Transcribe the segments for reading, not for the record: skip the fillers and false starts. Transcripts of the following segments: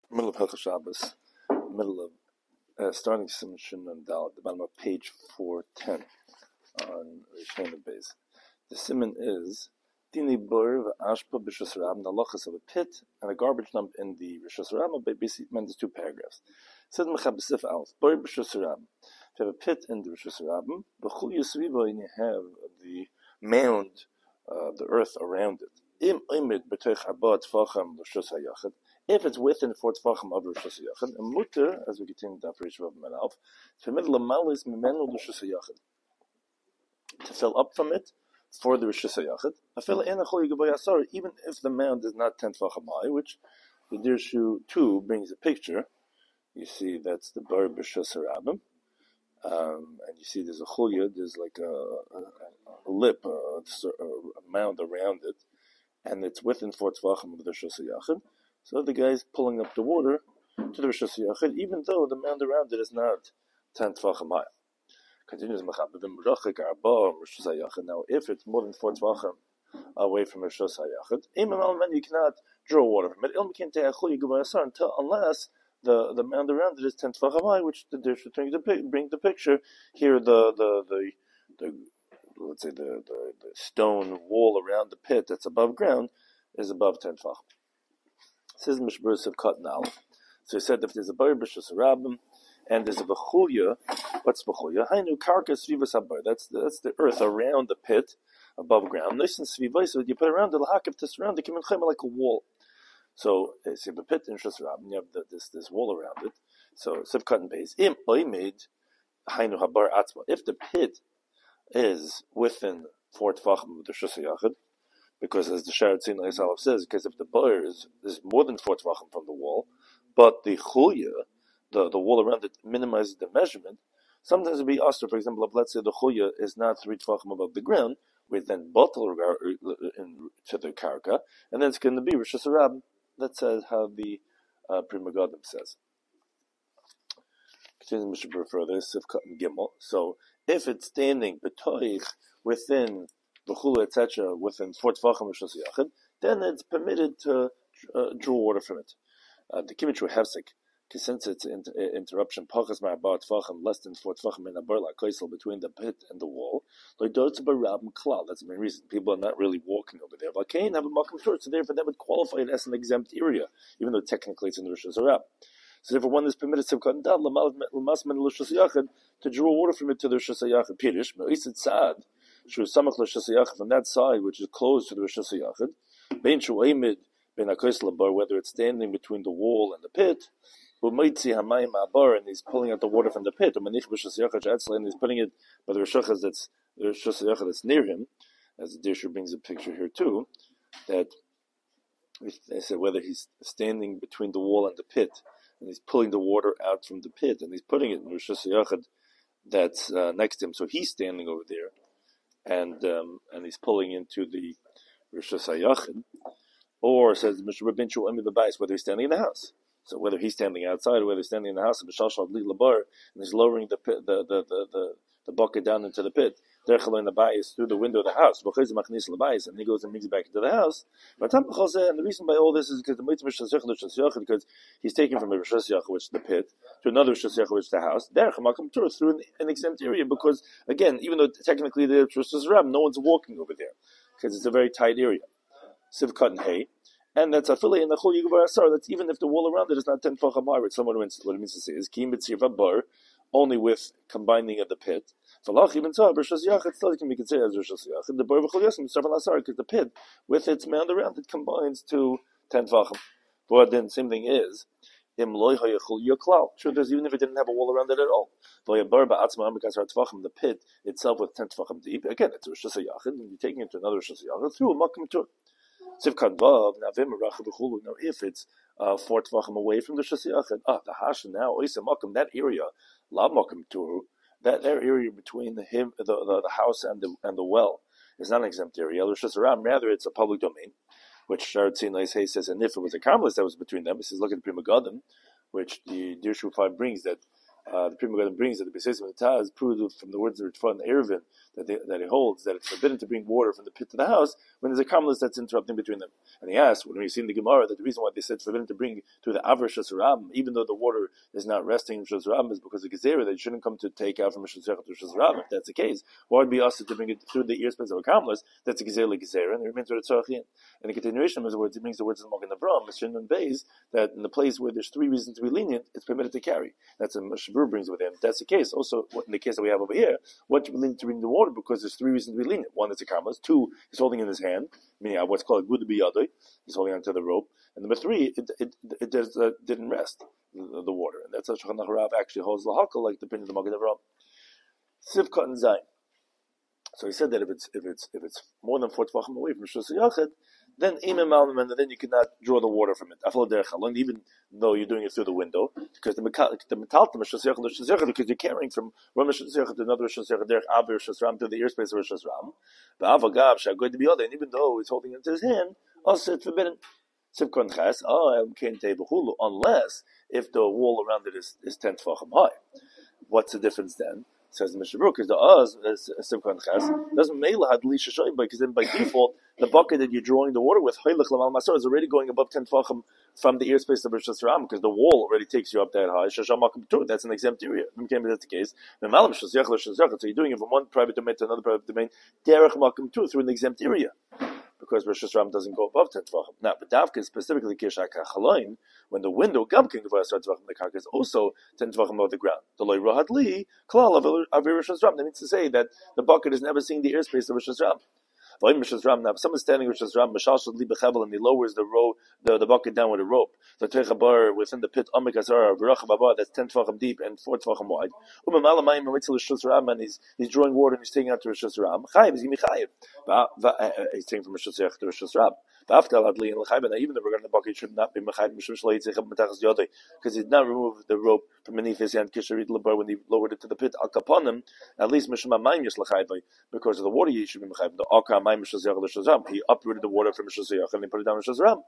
Middle of Hilchos Shabbos, middle of starting Siman Shin and Dal, the bottom of page 410 on Rishon Beis. The Siman is Dini Bor Ashpa B'Rishos Rabbim, the halachas of a pit and a garbage dump in the Rishos Rabbim. But basically, it meant there's two paragraphs. It says Mechabesif Alf Bor B'Rishos Rabbim. If you have a pit in the Rishos Rabbim, B'Chul Yisviva, and you have the mound, the earth around it. Im Imid B'Teich Arba Tfacham L'Rishos HaYachid. If it's within 4 tefachim of Rishos HaYachid, and mutter, as we continue to appreciate of Menalf, to permit lamalis mimenu Rishos HaYachid, to fill up from it for the Rishos HaYachid. Afil ena chol yigabay asar, even if the mound is not 10 tefachim high, which the Dirshu 2 brings a picture. You see that's the bar B'Rishos Rabbim, and you see there's a chulya, there's like a lip, a mound around it, and it's within 4 tefachim of the Rishos HaYachid. So the guy's pulling up the water to the Rishos HaYachid, even though the mound around it is not 10 tefachim high. Continues Mechabevim Rachik Arba Rishos HaYachid. Now, if it's more than 4 tefachim away from Rishos HaYachid, you cannot draw water from it. Unless the mound around it is 10 tefachim high, which the dish is trying to bring the picture here. The let's say the stone wall around the pit that's above ground is above 10 tefachim. Says Mishburus of Cotton Aleph. So he said if there's a Bar B'Rishos Rabbim and there's a Bechulya, what's Bechulya? Hainu Karka Svivas Habar. That's the earth around the pit above ground. Nice and Svivai, so you put around the Lahakav to surround it, like a wall. So you have a pit in Rishos Rabbim, you have this wall around it. So Sivkat and Beis. Im Oimid Hainu Habar Atzma. If the pit is within 4 tefachim of the Rishos HaYachid, because as the Sharat Sinai Salaf says, because if the bar is more than 4 tefachim from the wall, but the chulya, the wall around it minimizes the measurement, sometimes it would be asked, for example, if let's say the chulya is not 3 tefachim above the ground, we then bottle to the karka, and then it's going to be Rishos Rabbim. That's how the Pri Megadim says. Continues Mishnah further, Sivkat and Gimel. So if it's standing betoich within B'chulu, etc., within 4 tefachim Rishos HaYachid, then it's permitted to draw water from it. The Kimitru Hefsek, since it's an interruption, Pachas Ma'arba tefachim, less than 4 tefachim in a barla koisel between the pit and the wall, that's the main reason. People are not really walking over there. V'kain have a makom short, so therefore that would qualify it as an exempt area, even though technically it's in the Rishos Rabbim. So therefore one is permitted Sivkat Dad l'masmen Rishos HaYachid to draw water from it to the Rishos HaYachid. Pirish, Me'isid Saad, Shu Samach Rishos HaYachid, from that side which is close to the Rishos HaYachid, Bein Shu Eimid Ben HaKoisel Bar, whether it's standing between the wall and the pit, U'Moitzi Hamayim Abar, and he's pulling out the water from the pit, U'Manich Rishos HaYachid She'etzle, and he's putting it by the Rishos HaYachid that's near him, as the Dirshu brings a picture here too, that they say whether he's standing between the wall and the pit, and he's pulling the water out from the pit, and he's putting it in Rishos HaYachid that's next to him. So he's standing over there, and he's pulling into the Rishos HaYachid. Or says Mishra Bin Shu Emi B'Bais, whether he's standing in the house. So whether he's standing outside or whether he's standing in the house, and he's lowering the bucket down into the pit. Through the window of the house, and he goes and brings it back into the house. And the reason by all this is because he's taken from a Rishos HaYachid, which is the pit, to another Rishos HaYachid, which is the house, through an exempt area, because again, even though technically the Rishos Rabbim, no one's walking over there, because it's a very tight area. Sivkat and Hay, and that's affiliate in the Chul Yigbar Asar. That's even if the wall around it is not 10 tefachim high. What it means to say is Kim B'Tzirva Bar, only with combining of the pit. Falach even so, Rishos HaYachid still can be considered as Rishos HaYachid. The Bar V'Chol Yosem Sarvan Asar, because the pit with its mound around it combines to 10 tefachim. But then same thing is Im Loy HaYachul Yaklal. Sure, there's even if it didn't have a wall around it at all. Loy Bar Ba'atzma because our tefachim, the pit itself with 10 tefachim deep. Again, it's Rishos HaYachid, and you're taking it to another Rishos HaYachid through a makom tur. Sivkat Vav, Navim Rachav B'Chulu. Now, if it's 4 tefachim away from the Rishos HaYachid, the Hash now, Oisa Makom, that area, La Makom Turu, that area between the house and the well is not an exempt area. Rishos Rabbim, rather, it's a public domain, which Sharat Sinai says, and if it was a Carmelist that was between them, it says, look at Pri Megadim, which the Dirshu 5 brings, that The Pri Megadim brings that the Beis Yosef Taz proved from the words of Ritva and Eruvin that it holds that it's forbidden to bring water from the pit to the house when there's a Karmelis that's interrupting between them. And he asked, when we see in the Gemara, that the reason why they said it's forbidden to bring to the Avar Shasarab, even though the water is not resting in Shasarab, is because of Gezerah, that you shouldn't come to take out from Shasarab to Shasarab. If that's the case, why would it be asked to bring it through the ear space of a Karmelis? That's a Gezerah like Gezerah, and it remains with a Tzorachin. And the continuation of his words, it brings the words of the Magen Avraham, Mishin and Beis, that in the place where there's three reasons to be lenient, it's permitted to carry. That's a Shabur brings with him. If that's the case. Also, in the case that we have over here, what you be lenient to bring the water because there's three reasons to be lenient. One, it's a karmelis. Two, he's holding in his hand, meaning what's called good biyadoi. He's holding onto the rope. And number three, it just didn't rest the water, and that's how Shulchan Aruch Rav actually holds the hakol, like the opinion of the Magen Avraham. Sivkot and Zayin. So he said that if it's more than 4 tefachim away from Shus Yachid, then then you cannot draw the water from it. Even though you're doing it through the window, because the metaltam Shus Yachid, because you're carrying from one Shus Yachid to another Shus Yachid, derech Aver Shus Ram to the ear space of Shus Ram. The Avagav Shagoy to be other, and even though he's holding it into his hand, also it's forbidden. Unless if the wall around it is 10 tefachim high. What's the difference then? Says the Mishnah Berurah, because the Oz Simcha and Ches doesn't meila had lisha shoyim, because then by default the bucket that you're drawing the water with hoylech lamal masor is already going above 10 tefachim from the ear space of Rishas Ram, because the wall already takes you up that high. That's an exempt area. That's the case. So you're doing it from one private domain to another private domain, derech makom tu, through an exempt area, because Rosh Hashanah doesn't go above 10 tefachim. Now, but Davka specifically Kishak HaChaloin, when the window Gamkin Gavah starts tefachim, the karka is also 10 tefachim above the ground. The Loi Rohat Li Klal of Rosh Hashanah. That means to say that the bucket is never seeing the airspace of Rosh Hashanah. Now, if someone's standing with Rosh Hashanah, Mashal should leave bechavel, and he lowers the bucket down with a rope. The Techabar within the pit, Amik Azar, V'rachab Abba, that's 10 tefachim deep and 4 tefachim wide. Umamalayim Mitzil Rosh Hashanah, and he's drawing water and he's taking out to Rosh Hashanah. Chayiv is Chayiv. He's taking from Rosh Hashanah to Rosh Hashanah. Even the regarding the bucket should not be Mechayiv because he did not remove the rope from beneath his hand. Kisharit Labar when he lowered it to the pit. Al Kaponim, at least Mishma Mayim Yesh L'Chayiv, because of the water he should be Mechayiv. The Akar Mayim Rosh Hashanah, he uprooted the water from Rosh Hashanah and he put it down Rosh Hashanah.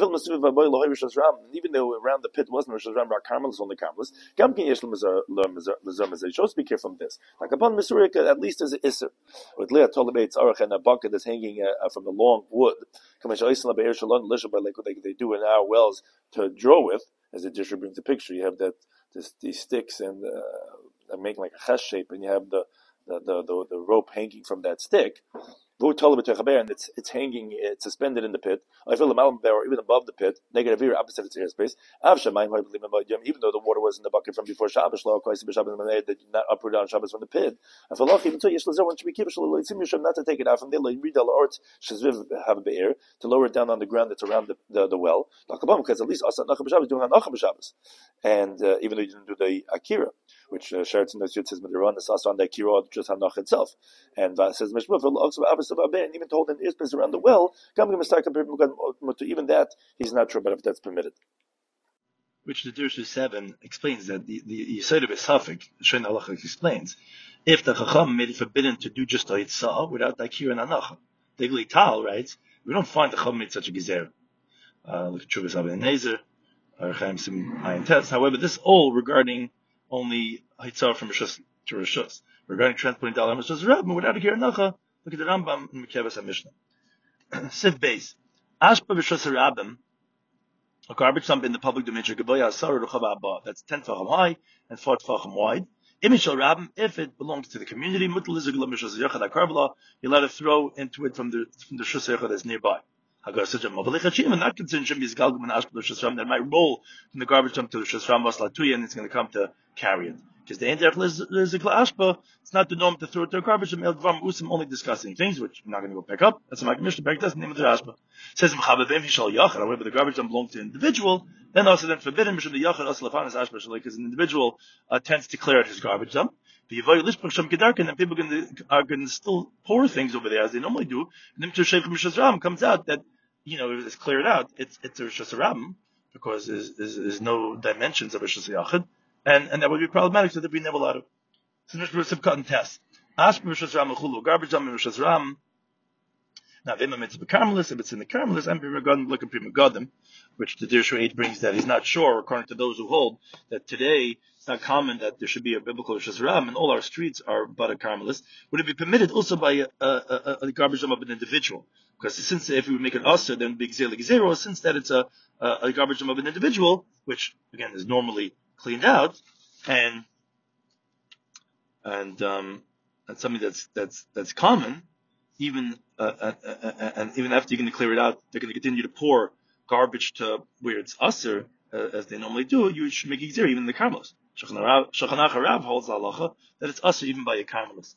Even though around the pit wasn't Rosh Hashanah, Carmelis only Carmelis. Gamkin Yesh L'Mazar. Shows be careful from this. Like upon Misurika, at least as an Isser. With Leah Tolabates Arach and a bucket that's hanging from the long wood. Like what they do in our wells to draw with, as the disher brings the picture. You have these sticks and making like a ches shape, and you have the rope hanging from that stick. And it's hanging, it's suspended in the pit. I feel or even above the pit, negative here, opposite its airspace. Even though the water was in the bucket from before Shabbos, they did not uproot on Shabbos from the pit. I feel lucky, even so, one should be keep not to take it out from there, have a be'er, to lower it down on the ground that's around the well. Because at least doing Shabbos. And even though you didn't do the Akira, which Sheraton says Midiran is also on the Akira, just Hanach itself. And says Mishmuf, and even told in the airspace around the well, even that he's not sure about if that's permitted. Which the Dirshu 7 explains that the Yisod of Esafik, Shein Halacha explains, if the Chacham made it forbidden to do just a Yitzah without the Akira and Anacha. The Gli Tal writes, we don't find the Chacham made such a Gezer. Look at Chuvas Abba and Nezer, Chaim Sim Ayin Tes. However, this all regarding only Hitzah from Rishus to Rishus. Regarding transporting Dal Rishus Rabbim without a Akira and Anacha, look at the Rambam in Mekevas HaMishnah. Siv Beis. Ashpa Rishus Rabbim, a garbage dump in the public domain, that's 10 tefachim high and 4 tefachim wide. If it belongs to the community, you're allowed to throw into it from the shus that's nearby. And not considered that might roll from the garbage dump to the shus and it's going to come to carry it. Because the ashpa, it's not the norm to throw it to a garbage dump. Only discussing things which you're not going to go pick up. That's my Mishnah back. That's the name of the ashpa. Says however, the garbage dump belongs to an individual. Then also forbidden because an individual tends to clear out his garbage dump. And then people are going to still pour things over there as they normally do. And then comes out that if it's cleared out, it's a Rishus Hashanah because there's no dimensions of Rishus Yachid. And that would be problematic, so there'd be never allowed to. So Mishra Sibkat and test. Ask Rishus Hashanah garbage dump in Rishus Hashanah. Now, if it's in the Carmelis, I'm looking Pri Megadim, which the Dirshu 8 brings that he's not sure, according to those who hold, that today not common that there should be a biblical Rosh Hashanah, and all our streets are but a Carmelist, would it be permitted also by a garbage dump of an individual? Because since if we would make it usher, then it would be zero. Since that it's a garbage dump of an individual, which again is normally cleaned out, and something that's common, even and even after you're going to clear it out, they're going to continue to pour garbage to where it's usher, as they normally do. You should make it zero even in the Carmelist. Shulchan Aruch holds the halacha that it's usher even by a Carmelist.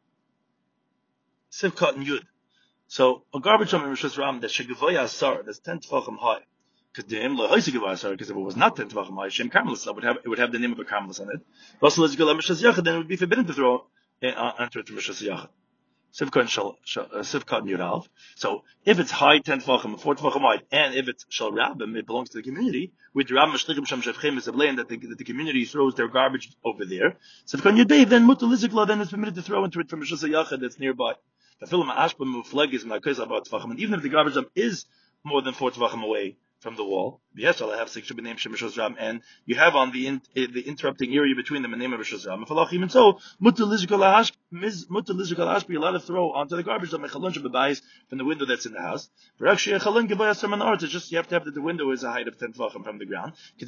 Sivkat and Yud. So a garbage dump in Rosh Hashanah that shegavoya asar, that's 10 tefachim high. Because if it was not 10 tefachim high, Shem Carmelist, it would have the name of a Carmelist on it. Then it would be forbidden to throw enter it to Rosh Hashanah. Sivkat and Yud. So if it's high 10 tefachim, 4 tefachim wide, and if it's shal rabbim, it belongs to the community. With Rabbim Shlichim Shem Shevchem is a blame that the community throws their garbage over there. Sivkat and Yud, then mutal lizikla, then it's permitted to throw into it from Rosh Hashanah that's nearby. And even if the garbage dump is more than 4 tefachim away from the wall, and you have on the interrupting area between them a name of Rosh Hashanah, and so you're allowed to throw onto the garbage dump from the window that's in the house. It's just you have to have that the window is a height of 10 tefachim from the ground. So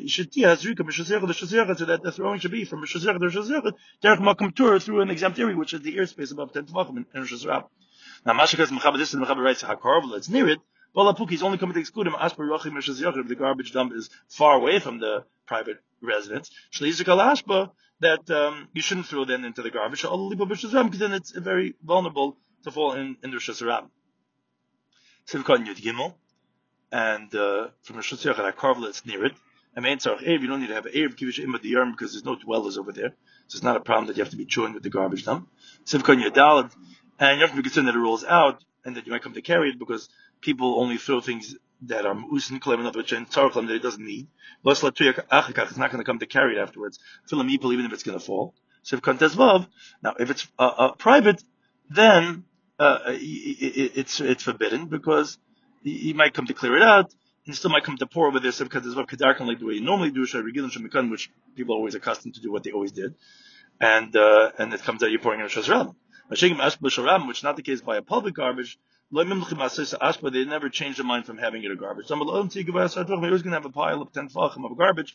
that the throwing should be from Rosh Hashanah to Rosh Hashanah, derech makom tur, through an exempt area, which is the airspace above 10 tefachim in Rosh Hashanah. Now, Mashiach Mechaber, this is the Mechaber writes how horrible it's near it. Balapuk is only coming to exclude him as per Rachim Rosh Hashanah if the garbage dump is far away from the private residence. Shlizik al ashba, that you shouldn't throw then into the garbage. Because then it's very vulnerable to fall in the Rosh Hashanah. Sivkat Yud Gimel, and from Rosh Hashanah at Karvel, it's near it. You don't need to have an Erev Kivish Imad the Yarm because there's no dwellers over there. So it's not a problem that you have to be joined with the garbage dump. Sivkat Yud Daled, and you have to be concerned that it rolls out and that you might come to carry it because people only throw things that are mu'usin klem, in other words, and tzar klem that it doesn't need. It's not going to come to carry it afterwards. Fill meeple even if it's going to fall. So if kontezvav, now if it's private, then it's forbidden because you might come to clear it out, and you still might come to pour over there. So kontezvav kedarkan, like the way you normally do, which people are always accustomed to do what they always did, and it comes out you're pouring in a shazram. Which is not the case by a public garbage. They never changed their mind from having it a garbage. They're always going to have a pile of 10 tefachim of garbage.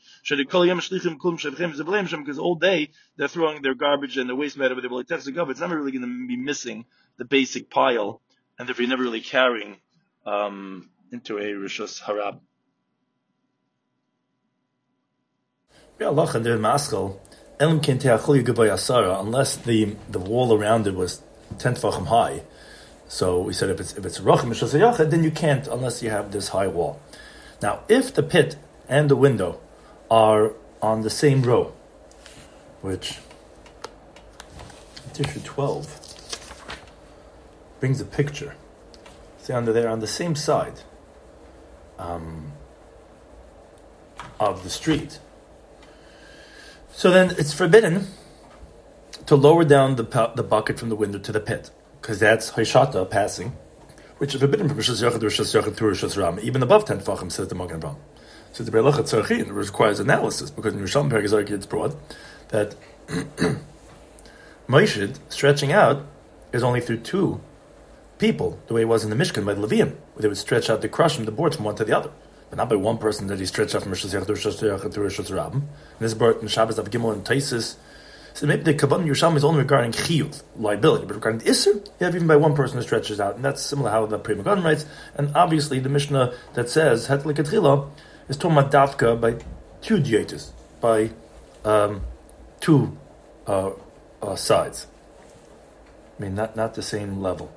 Because all day they're throwing their garbage and the waste matter, it's never really going to be missing the basic pile, and therefore you're never really carrying into a rishus harab. Unless the wall around it was 10 tefachim high. So we said if it's rachim mishas yachid, then you can't unless you have this high wall. Now, if the pit and the window are on the same row, which Tissue 12 brings a picture. See under there on the same side of the street. So then it's forbidden to lower down the bucket from the window to the pit, because that's Haishata passing, which is forbidden from Rosh Hashanah to Rosh Hashanah through Rosh Hashanah, even above 10 tefachim, says the Magen Avraham. So the Be'alach Tzarchin requires analysis, because in Yerushalmi Perek it's brought that Moishid, stretching out, is only through 2 people, the way it was in the Mishkan by the Leviim, where they would stretch out the crushim, the boards from one to the other. But not by one person that he stretched out from Rosh Hashanah to Rosh Hashanah through Rosh Hashanah. And this is brought in Shabbos of Gimel and Taisis. So maybe the Kavan Yerushalmi is only regarding Chiyuv, liability, but regarding the Isser, you have even by one person who stretches out, and that's similar how the Pri Megadim writes. And obviously the Mishnah that says Het Lekatchila is talking about Dafka by 2 dietas, by 2 sides. I mean, not the same level.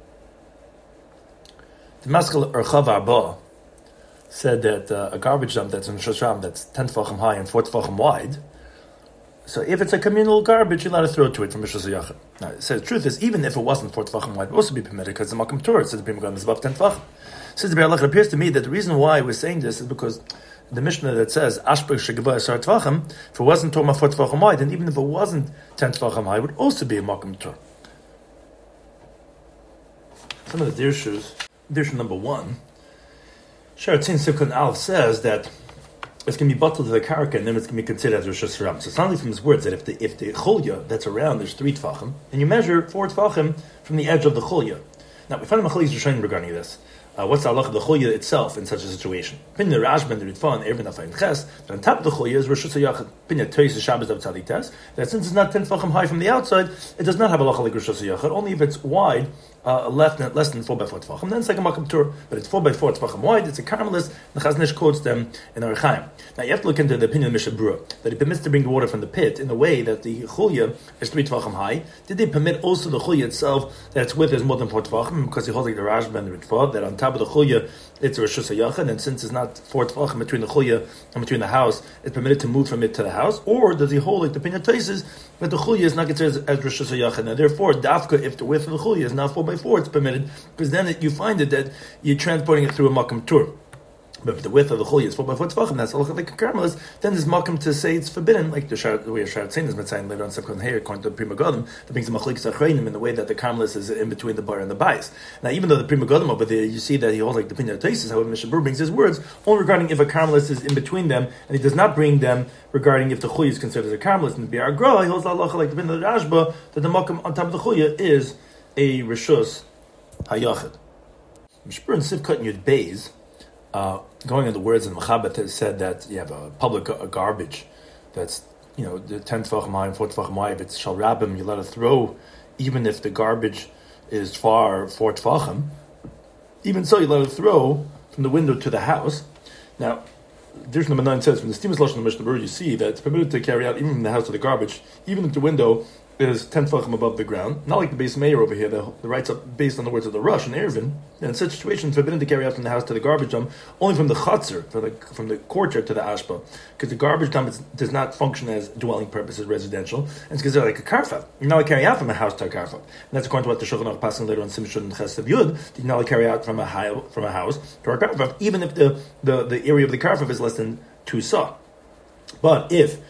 The Maskal Erchav Arba said that a garbage dump that's in Shosham that's 10 tefachim high and 4 tefachim wide. So if it's a communal garbage, you're allowed to throw it to it from Rosh Hashanah. Now, it says the truth is, even if it wasn't 4 tefachim wide, it would also be permitted because the Makom Torah says the Pri Megadim is above 10 tefachim. Says the Be'alach, it appears to me that the reason why we're saying this is because the Mishnah that says Ashper Shegavah Asar Tefachim, if it wasn't talking about 4 tefachim wide, and even if it wasn't 10 tefachim high, it would also be a Makom Torah. Some of the Dirshus, Dirshu number 1, Sharatzin Sivkon Aleph says that it's going to be bottled to the karka, and then it's going to be considered as Rosh Hashanah. So it's not only from his words that if the chulya that's around, there's 3 tfachim, and you measure 4 tfachim from the edge of the chulya. Now, we find a machlokes Rishonim regarding this. What's the halacha of the chulya itself in such a situation? Pinna Rashba and the Ritva and Ervin Afayin Ches, that on top of the chulya is Rosh Hashanah. Pinna Tois Shabbos of Tzadik Tes, that since it's not 10 tfachim high from the outside, it does not have a halacha like Rosh Hashanah, only if it's wide, less than 4 by 4 tfachim. Then it's like a makam tur, but it's 4 by 4 tfachim wide. It's a Carmelist. The Chazon Ish quotes them in Orach Chaim. Now you have to look into the opinion of Mishnah Berurah that it permits to bring the water from the pit in a way that the chulya is 3 tfachim high. Did they permit also the chulya itself that its width is more than 4 tfachim? Because he holds like the Rashba and the Ritva that on top of the chulya it's a Rosh Hashanah, and since it's not 4 tfachim between the chulya and between the house, it's permitted to move from it to the house. Or does he hold like the opinion of Taisis that the chulya is not considered as Rosh Hashanah? Now therefore, dafka if the width of the chulya is not 4 by 4, it's permitted. Because then you find it that you're transporting it through a makam tur. But if the width of the chulya is 4 by 4 tefachim, that's all like a Carmelist, then there's makam to say it's forbidden, like the way Sharat Sein is Mitzayin later on Sevkon Heir, according to the Prima Godim, that brings the machlokes achreinim in the way that the Carmelist is in between the bar and the bias. Now, even though the Prima Godim over there, you see that he holds like the Pinya Taisis, however, Mishnah Berurah brings his words only regarding if a Carmelist is in between them, and he does not bring them regarding if the chulya is considered as a Carmelist. And the Bi'ar Gra, he holds the halacha like the Pinya Rashba, that the makam on top of the chulya is a Rishus Hayachid. Mishnah Berurah and Sivkot Yud Beis, going on the words in Mechaber that said that you have a public garbage that's, the 10 tefachim high and 4 tefachim wide. If it's shalrabim, you let it throw, even if the garbage is far 4 tefachim. Even so, you let it throw from the window to the house. Now, Dish number 9 says, from the Stimus Lashon of Mishnah Berurah, you see that it's permitted to carry out even from the house to the garbage, even if the window is 10 tefachim above the ground. Not like the base mayor over here, the writes up based on the words of the Rush and Ervin. And in such situations, forbidden to carry out from the house to the garbage dump, only from the chutzner, from the courtyard to the ashpa, because the garbage dump does not function as dwelling purposes, residential, and it's considered like a karfa. You're not allowed to carry out from a house to a karfa. And that's according to what the Shulchan Aruch passing later on Simshon and Ches Yud. You're not allowed to carry out from a house to a karfa, even if the area of the karfa is less than 2 sa. But if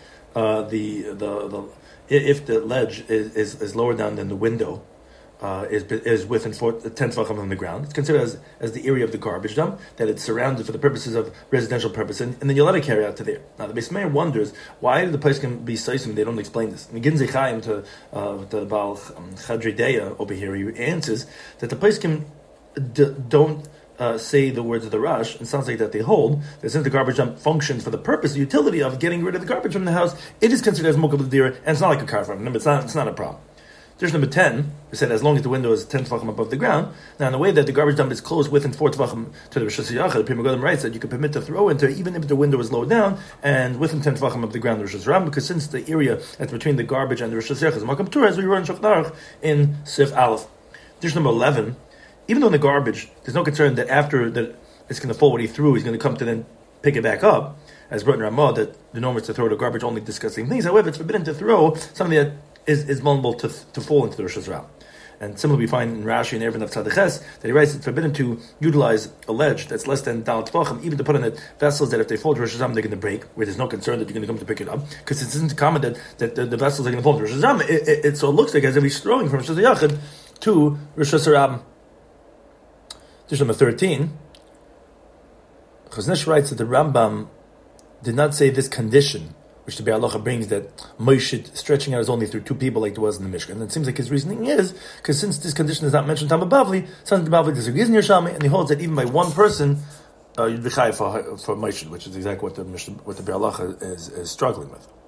if the ledge is lower down than the window, is within 10 tefachim on the ground, it's considered as the area of the garbage dump, that it's surrounded for the purposes of residential purpose, and then you let it carry out to there. Now the Beis Meir wonders why the place can be seisim. They don't explain this. And Gin Zechaim to the Baal Chadri Deya over here, he answers that the place can don't say the words of the Rush, and sounds like that they hold that since the garbage dump functions for the purpose, the utility of getting rid of the garbage from the house, it is considered as mukal l'dira, and it's not like a car farm. Remember, it's not a problem. There's number 10, we said as long as the window is 10 tefachim above the ground. Now, in the way that the garbage dump is closed within 4 tefachim to the Rosh Hashanah, the Prima Godim writes that you can permit to throw into even if the window is low down and within 10 tefachim of the ground, the Rosh Hashanah, because since the area that's between the garbage and the Rosh Hashanah is makam tur, as we run Shulchan Aruch in Sif Aleph. There's number 11. Even though in the garbage, there's no concern that after that it's going to fall what he threw, he's going to come to then pick it back up, as brought in Ramah, that the norm is to throw the garbage only disgusting things. However, it's forbidden to throw something that is vulnerable to fall into the Rosh Hashanah. And similarly, we find in Rashi and Ervin of Tzadik Ches that he writes it's forbidden to utilize a ledge that's less than Dal Tefachim, even to put in it vessels that if they fall to Rosh Hashanah, they're going to break, where there's no concern that you're going to come to pick it up, because it isn't common that the vessels are going to fall to Rosh Hashanah. So it looks like as if he's throwing from Rosh Hashanah to Rosh Hashanah. Dish number 13, Chazon Ish writes that the Rambam did not say this condition, which the Be'alacha brings, that Moshe stretching out is only through 2 people like it was in the Mishkan. And it seems like his reasoning is, because since this condition is not mentioned in Tama Bavli, Tama Bavli disagrees in Yerushalmi, and he holds that even by 1 person, you'd be chayav for Moshe, which is exactly what the Be'alacha is struggling with.